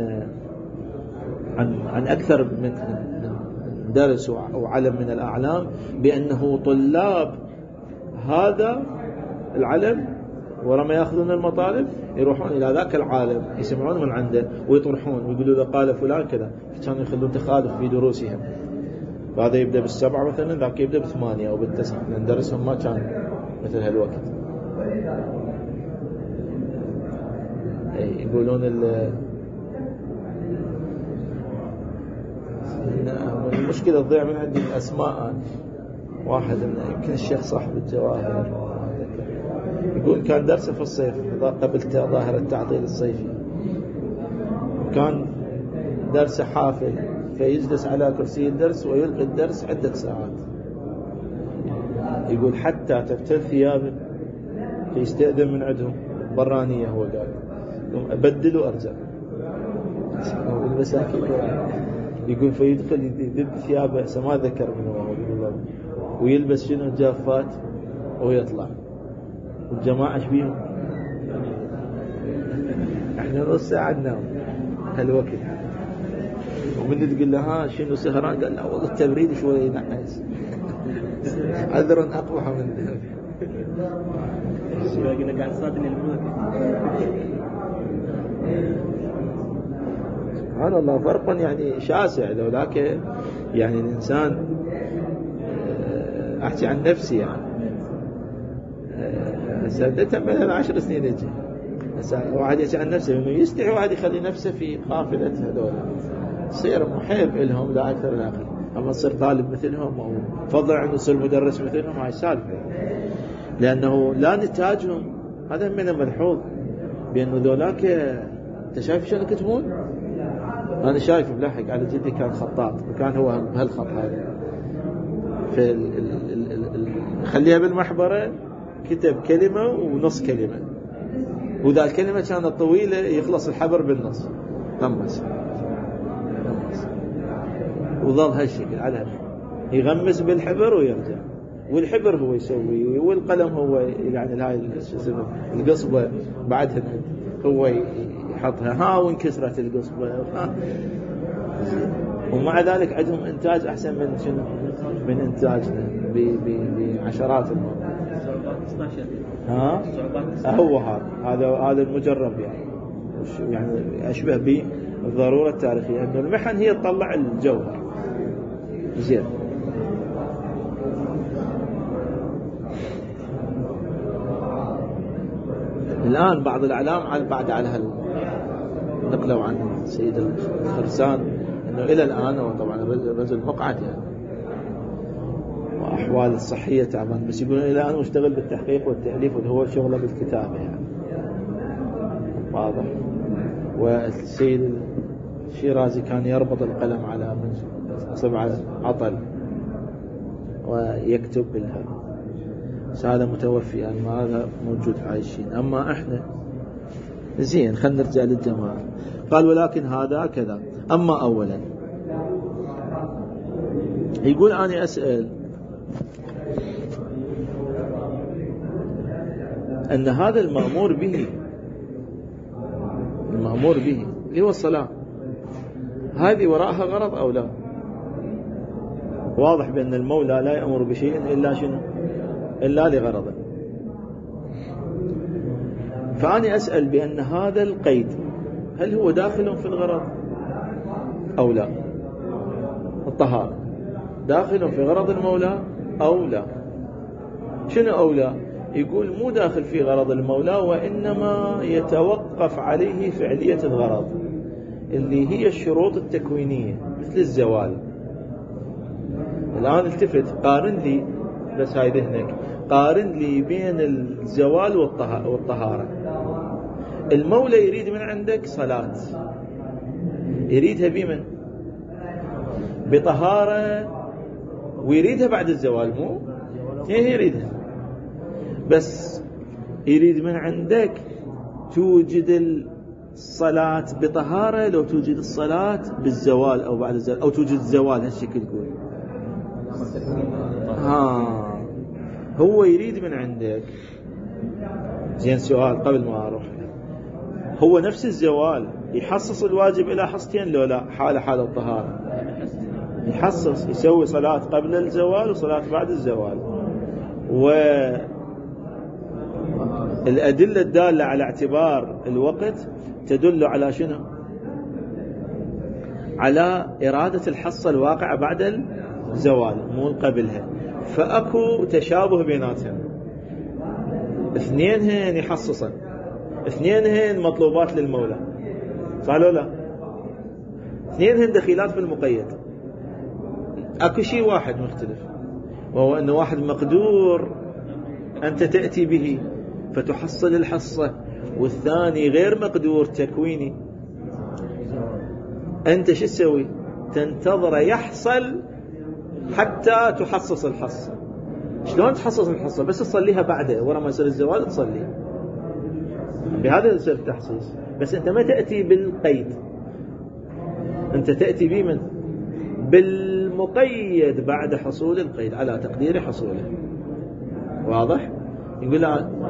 عن أكثر من درس وعلم من الأعلام بأنه طلاب هذا العلم ورما يأخذون المطالب يروحون إلى ذاك العالم يسمعون من عنده ويطرحون ويقولوا له قال فلان كذا، كانوا يخلون تخالف في دروسهم. هذا يبدأ بال7 مثلا، ذاك يبدأ ب8 أو بال9، لأن درسهم ما كان مثل هالوقت. يقولون المشكلة تضيع من عندي الأسماء. واحد يمكن الشيخ صاحب الجواهر يقول كان درسه في الصيف قبل ظاهرة التعطيل الصيفي، كان درسه حافل فيجلس على كرسي الدرس ويلقي الدرس عدة ساعات. يقول حتى تبتل ثيابه فيستأذن من عندهم برانية، هو قال أبدل وأرجع. المساكين يقول فيدخل يذب ثيابه ما ذكر منه ويلبس شنو جافات ويطلع. والجماعة ايش بيهم؟ احنا نص ساعة ننام هالوقت. ومن تقول له ها شنو سهران؟ قال لا والله التبريد شوي نحس عذرا أقبح من ذلك. قلنا قاعد صادني الموت. سبحان الله، فرق يعني شاسع. لولاك يعني الإنسان أحكي عن نفسي يعني سادتها من 10 سنين يجي واحد يحكي عن نفسه إنه يستحي واحد يخلي نفسه في قافلة هذول يصير محب لهم لا أكثر لا أقل. أما تصير طالب مثلهم أو فضل عنه يصير مدرس مثلهم هاي سالفة، لأنه لا نتاجهم هذا من ملحوظ بأنه ذولاك أنت شايف شلون يكتبون؟ أنا شايف بلاحق على جدي كان خطاط وكان هو بهالخط هذا في خليها بالمحبرة كتب كلمة ونص كلمة، وذا الكلمة كانت طويلة يخلص الحبر بالنص غمس وظل هالشكل على هالشكل يغمس بالحبر ويرجع، والحبر هو يسوي والقلم هو يعني هاي القصبة بعدها هو يحطها ها وانكسرت القصبة ومع ذلك عندهم إنتاج أحسن من إنتاجنا بعشرات المرات. هو هذا المجرب يعني أشبه بالضرورة التاريخية أنه المحن هي تطلع الجوهر زين. الآن بعض الأعلام بعد على نقلوا عن سيد الخرسان أنه إلى الآن هو طبعا الرجل مقعد يعني وأحوال الصحية تعبان، بس يقولون إلى الآن مشتغل بالتحقيق والتأليف واللي هو شغله بالكتابة يعني واضح. والسيد الشيرازي كان يربط القلم على صبع عطل ويكتب بالها، هذا متوفي يعني ما هذا موجود عايشين. أما إحنا زين خلينا نرجع للجماعة. قال ولكن هذا كذا. أما أولا يقول أنا أسأل أن هذا المأمور به اللي هو الصلاة هذه وراءها غرض أو لا؟ واضح بأن المولى لا يأمر بشيء إلا شنو؟ إلا لغرضه. فأنا أسأل بأن هذا القيد هل هو داخل في الغرض أو لا؟ الطهارة داخل في غرض المولى أو لا؟ شنو أو لا؟ يقول مو داخل في غرض المولى وإنما يتوقف عليه فعلية الغرض اللي هي الشروط التكوينية مثل الزوال. الآن التفت قارن لي بس هاي ذهنك قارن لي بين الزوال والطهارة. المولى يريد من عندك صلاة يريدها بمن؟ بطهارة ويريدها بعد الزوال مو؟ هي يريدها بس يريد من عندك توجد الصلاة بطهارة لو توجد الصلاة بالزوال أو بعد الزوال أو توجد الزوال هالشكل يقول هو يريد من عندك. زين سؤال قبل ما أروح، هو نفس الزوال يحصص الواجب إلى حصتين لو لا؟ حال الطهارة يحصص يسوي صلاة قبل الزوال وصلاة بعد الزوال. والأدلة الدالة على اعتبار الوقت تدل على شنو؟ على إرادة الحصة الواقعة بعد الزوال مو قبلها. فأكو تشابه بيناتهم، اثنينهن يحصصن اثنينهن مطلوبات للمولى صح ولا لا؟ اثنينهن دخيلات في المقيد. اكو شيء واحد مختلف وهو أن واحد مقدور أنت تأتي به فتحصل الحصة، والثاني غير مقدور تكويني. أنت شو تسوي؟ تنتظر يحصل حتى تحصص الحصة. شلون تحصص الحصة؟ بس تصليها بعده ورا ما يصير الزوال تصلي بهذا يصير التحصيص. بس أنت ما تأتي بالقيد، أنت تأتي بمن؟ بالمقيد بعد حصول القيد على تقدير حصوله. واضح؟ يقول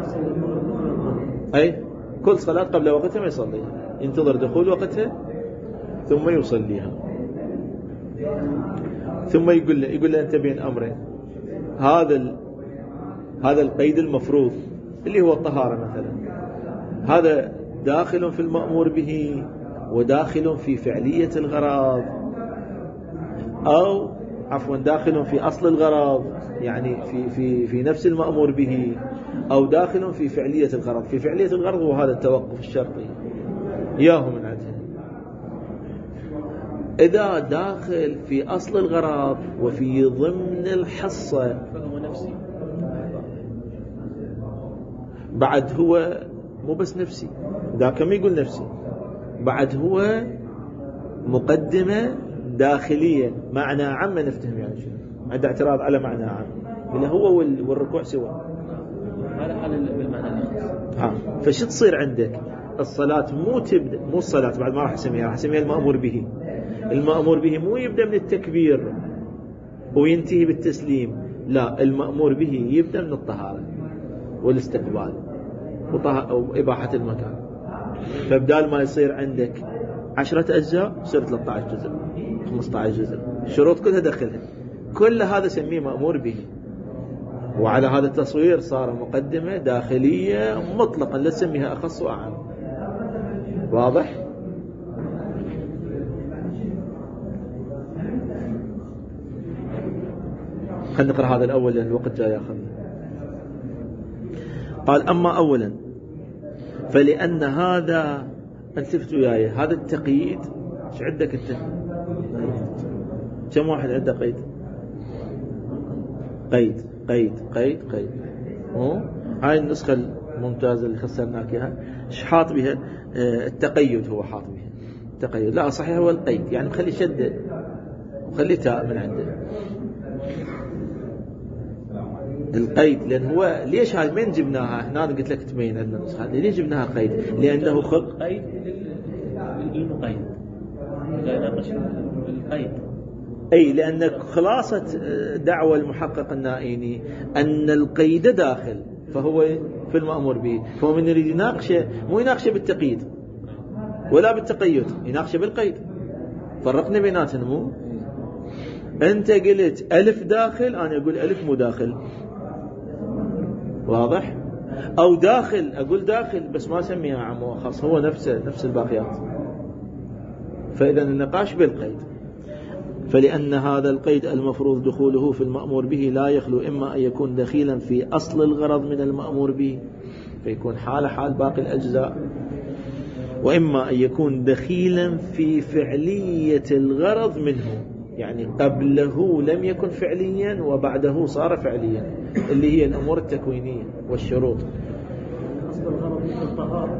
أي كل صلاة قبل وقتها ما يصليها، ينتظر دخول وقتها ثم يصليها. ثم يقول له أنت بين أمرين، هذا القيد المفروض اللي هو الطهارة مثلا، هذا داخل في المأمور به وداخل في فعلية الغرض، أو عفوا داخل في أصل الغرض يعني في نفس المأمور به، أو داخل في فعلية الغرض. في فعلية الغرض وهذا التوقف الشرطي ياهو من عندها. إذا داخل في أصل الغرض وفي ضمن الحصة فهو نفسي، بعد هو مو بس نفسي، ذاك ما يقول نفسي، بعد هو مقدمة داخلية معنى عام. ما نفتهم يعني شنو عنده اعتراض على معنى عام اللي هو والركوع سوا. هذا حال بالمعنى الأخص. فشو تصير عندك؟ الصلاة مو تبدأ، مو الصلاة بعد ما راح اسميها المأمور به. المأمور به مو يبدأ من التكبير وينتهي بالتسليم، لا، المأمور به يبدأ من الطهارة والاستقبال وإباحة المكان. فبدال ما يصير عندك 10 أجزاء يصير 13 جزء 15 جزء، الشروط كلها دخلها، كل هذا سميه مأمور به. وعلى هذا التصوير صار مقدمة داخلية مطلقا، لا تسميها أخص وأعم. واضح؟ خلينا نقرأ هذا الأول لأن الوقت جاي ياخذنا. قال أما أولا فلأن هذا، التفتوا وياي، هذا التقييد ايش عندك انت؟ كم واحد عنده قيد؟ قيد قيد قيد قيد. هاي النسخة الممتازة اللي خسرناك اياها ايش حاط بها؟ التقيد هو حاط بها التقيد. لا صحيح هو القيد، يعني خلي شدة وخلي تاء من عنده القيد. لأن هو ليش هاي من جبناها هنا؟ قلت لك تبين عندنا النسخة ليش جبناها قيد؟ لأنه خلق قيد للمقيد، لا يناقش القيد. أي لأن خلاصة دعوة المحقق النائيني أن القيد داخل، فهو في المأمور به، فهو من يريد يناقشه مو يناقشه بالتقييد ولا بالتقيد، يناقشه بالقيد. فرقنا بيناتهم. مو أنت قلت ألف داخل، أنا أقول ألف مو داخل. واضح؟ أو داخل أقول داخل بس ما أسميها عام وخاص، هو نفس الباقيات. فإذا النقاش بالقيد. فلأن هذا القيد المفروض دخوله في المأمور به لا يخلو إما أن يكون دخيلا في أصل الغرض من المأمور به فيكون حال باقي الأجزاء، وإما أن يكون دخيلا في فعلية الغرض منه، يعني قبله لم يكن فعليا وبعده صار فعليا، اللي هي الأمور التكوينية والشروط. أصل الغرض مثل الطهارة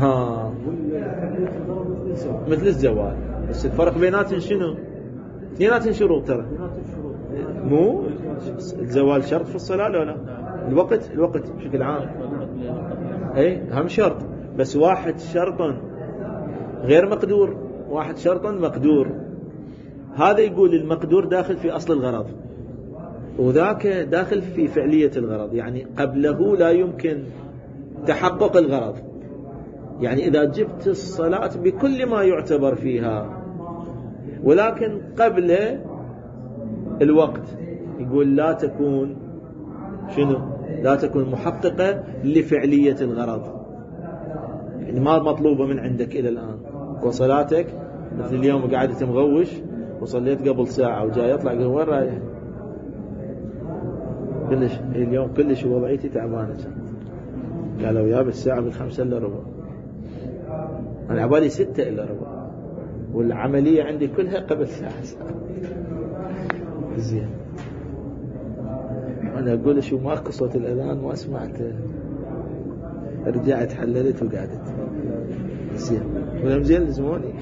مثل الزوال، بس الفرق بيناتهم شنو؟ اثنيناتهم شروط ترى، مو الزوال شرط في الصلاة لا الوقت بشكل عام اي هم شرط، بس واحد شرط غير مقدور، واحد شرط مقدور. هذا يقول المقدور داخل في أصل الغرض وذاك داخل في فعلية الغرض، يعني قبله لا يمكن تحقق الغرض. يعني إذا جبت الصلاة بكل ما يعتبر فيها ولكن قبل الوقت، يقول لا تكون شنو؟ لا تكون محققة لفعلية الغرض، يعني ما مطلوبة من عندك إلى الآن. وصلاتك مثل اليوم قاعدة مغوش وصليت قبل ساعة وجاي يطلع قال وين رايح؟ اليوم كلش وضعيتي تعبانة. قالوا يا بالساعة بالخمسة إلا ربع، أنا عبالي 6 إلا ربع، والعملية عندي كلها قبل ساعة. زين أنا أقول شو ماكو صوت الأذان ما سمعته، رجعت حللت وقعدت. زين ولم زين لزموني.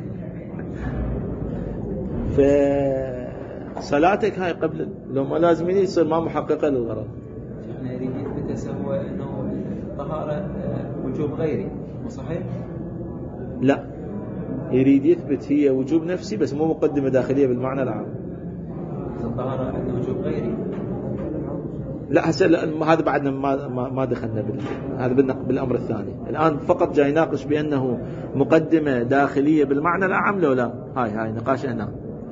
فصلاتك هاي قبل لو ما لازمين يصير ما محققة للغرض. احنا يريد يثبت هو انه الطهارة وجوب غيري، مو صحيح؟ لا، يريد يثبت هي وجوب نفسي بس مو مقدمة داخلية بالمعنى العام. الطهارة عندنا وجوب غيري. لا هذا بعدنا ما دخلنا هذا بالأمر الثاني. الآن فقط جاي ناقش بأنه مقدمة داخلية بالمعنى الأعم لو لا. هاي نقاش هنا.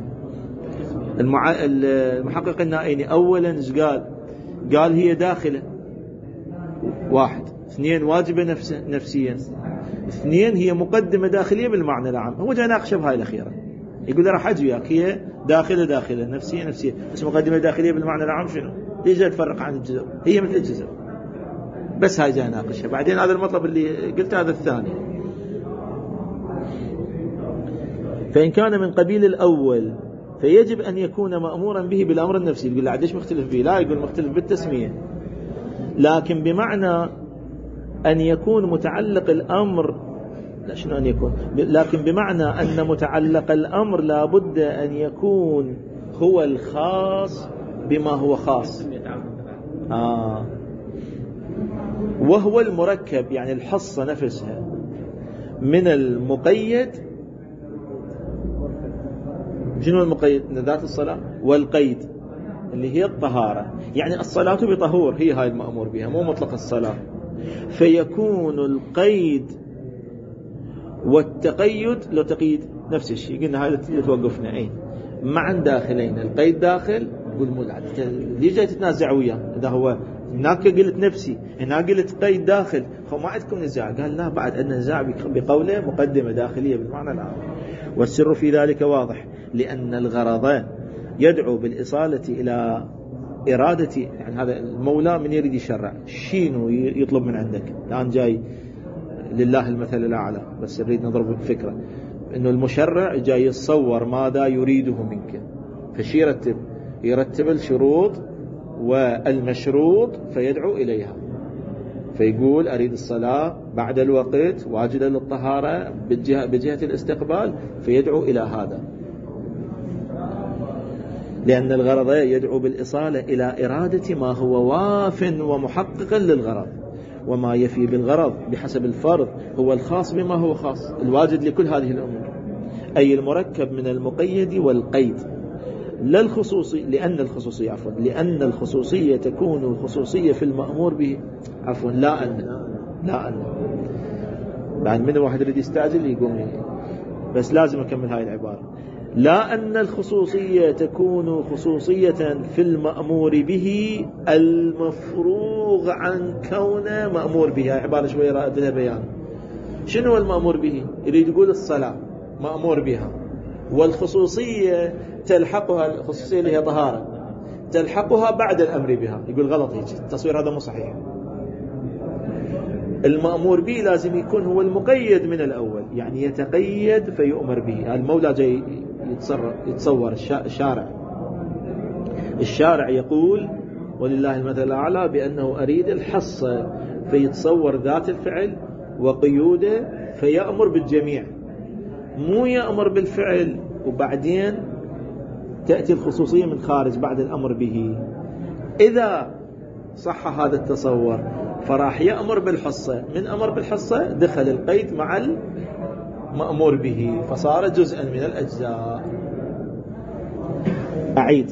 المحقق النائيني أولا قال هي داخلة 1، 2 واجبة نفسيا، 2 هي مقدمة داخلية بالمعنى العام. هو جاي ناقشه بهاي الأخيرة يقول راح أجي وياك، هي داخلة نفسية، بس مقدمة داخلية بالمعنى العام شنو؟ ليش جاي تفرق عن الجزء؟ هي مثل الجزء، بس هاي جاي ناقشها. بعدين هذا المطلب اللي قلت هذا الثاني. فإن كان من قبيل الأول فيجب أن يكون مأمورا به بالأمر النفسي. يقول لا عدش مختلف به، لا يقول مختلف بالتسمية، لكن بمعنى أن يكون متعلق الأمر، لا شنو أن يكون، لكن بمعنى أن متعلق الأمر لابد أن يكون هو الخاص بما هو خاص. وهو المركب، يعني الحصة نفسها من المقيد. شنو المقيد؟ ذات الصلاة والقيد اللي هي الطهارة، يعني الصلاة بطهور، هي هاي المأمور بها، مو مطلق الصلاة. فيكون القيد والتقيد، لو تقييد نفس الشيء قلنا هذا اللي توقفنا، اي معا داخلين. القيد داخل، تقول مو ليش جاي تتنازع وياه؟ اذا هو هناك قلت نفسي، هناك قلت قيد داخل، ما عندكم نزاع. قال لا، بعد أن نزاع بقوله مقدمة داخلية بالمعنى العام. والسر في ذلك واضح، لأن الغرض يدعو بالإصالة إلى إرادة، يعني هذا المولى من يريد يشرع شينو يطلب من عندك. الآن جاي لله المثل الأعلى، بس نريد نضرب الفكرة إنه المشرع جاي يتصور ماذا يريده منك، فشي يرتب الشروط والمشروط فيدعو إليها، فيقول أريد الصلاة بعد الوقت واجدة للطهارة بجهة الاستقبال، فيدعو إلى هذا. لأن الغرض يدعو بالإصالة إلى إرادة ما هو واف ومحقق للغرض، وما يفي بالغرض بحسب الفرض هو الخاص بما هو خاص، الواجد لكل هذه الأمور، أي المركب من المقيد والقيد. لا الخصوصي، لأن الخصوصية تكون خصوصية في المأمور به، لا أن بعد من واحد يريد يستعجل يقوم، بس لازم أكمل هاي العبارة. لا أن الخصوصية تكون خصوصية في المأمور به المفروغ عن كونه مأمور به. عبارة شوية رائد لها بيان. شنو المأمور به؟ يريد يقول الصلاة مأمور بها، والخصوصية تلحقها، الخصوصية اللي هي طهارة تلحقها بعد الأمر بها. يقول غلط، هيك التصوير هذا مو صحيح. المأمور به لازم يكون هو المقيد من الأول، يعني يتقيد فيؤمر به. المولى جاي يتصور الشارع يقول ولله المثل الأعلى بأنه أريد الحصة، فيتصور ذات الفعل وقيوده فيأمر بالجميع، مو يأمر بالفعل وبعدين تأتي الخصوصية من خارج بعد الأمر به. إذا صح هذا التصور فراح يأمر بالحصة، من أمر بالحصة دخل القيد مع المأمور به، فصار جزءا من الأجزاء. أعيد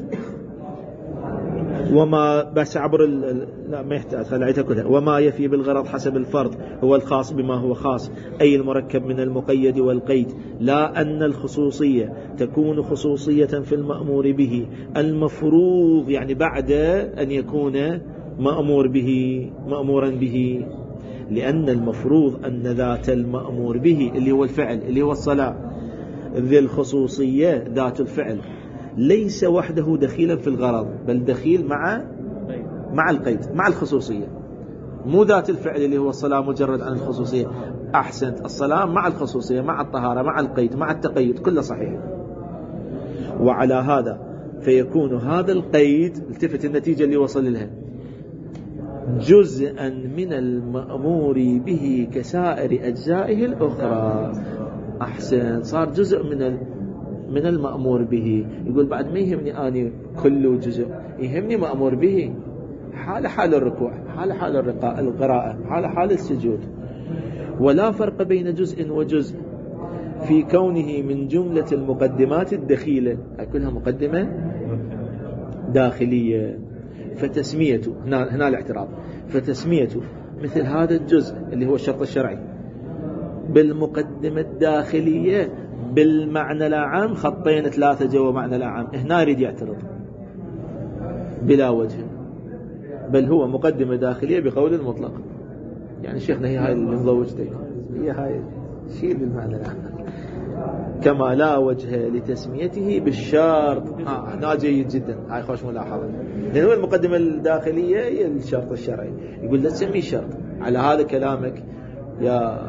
وما بس عبر لا ما يحتاج، خلعتها كلها. وما يفي بالغرض حسب الفرض هو الخاص بما هو خاص، أي المركب من المقيد والقيد. لا أن الخصوصية تكون خصوصية في المأمور به المفروض، يعني بعد أن يكون مأمورا به، لأن المفروض أن ذات المأمور به اللي هو الفعل اللي هو الصلاة ذي الخصوصية ذات الفعل ليس وحده دخيلا في الغرض، بل دخيل مع القيد مع الخصوصية، مو ذات الفعل اللي هو الصلاة مجرد عن الخصوصية. أحسنت، الصلاة مع الخصوصية مع الطهارة مع القيد مع التقيد كله صحيح. وعلى هذا فيكون هذا القيد، التفت النتيجة اللي وصل لها، جزءا من المأمور به كسائر أجزائه الأخرى. أحسن، صار جزء من المأمور به. يقول بعد ما يهمني أني كله جزء، يهمني مأمور به حال الركوع، حال القراءة، حال السجود. ولا فرق بين جزء وجزء في كونه من جملة المقدمات الدخيلة، كلها مقدمة داخلية. فتسميته هنا الاعتراض، فتسميته مثل هذا الجزء اللي هو الشرط الشرعي بالمقدمة الداخلية بالمعنى العام، خطين 3 جوا معنى العام، هنا يريد يعترض بلا وجه، بل هو مقدمة داخلية بقول المطلق. يعني شيخنا هي هاي اللي مضوجتك، هي هاي شيء بالمعنى العام. كما لا وجه لتسميته بالشرط. هنا جيد جدا، هاي خوش ملاحظة، لأنه المقدمة الداخلية هي الشرط الشرعي، يقول لا تسميه شرط. على هذا كلامك يا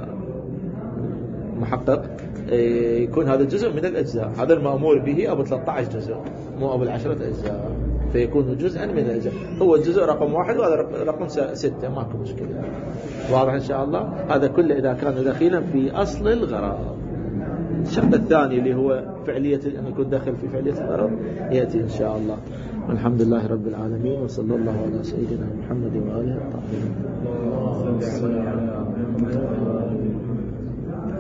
محقق يكون هذا جزء من الأجزاء، هذا المأمور به أبو 13 جزء مو أبو 10 أجزاء، فيكون جزءا من الأجزاء. هو الجزء رقم 1 وهذا رقم 6، ماكو مشكلة. واضح إن شاء الله. هذا كله إذا كان دخيلا في أصل الغرض. الشرط الثاني اللي هو فعلية أن يكون داخل في فعلية الغرض يأتي إن شاء الله. والحمد لله رب العالمين، وصلى الله على سيدنا محمد وآله الطاهرين.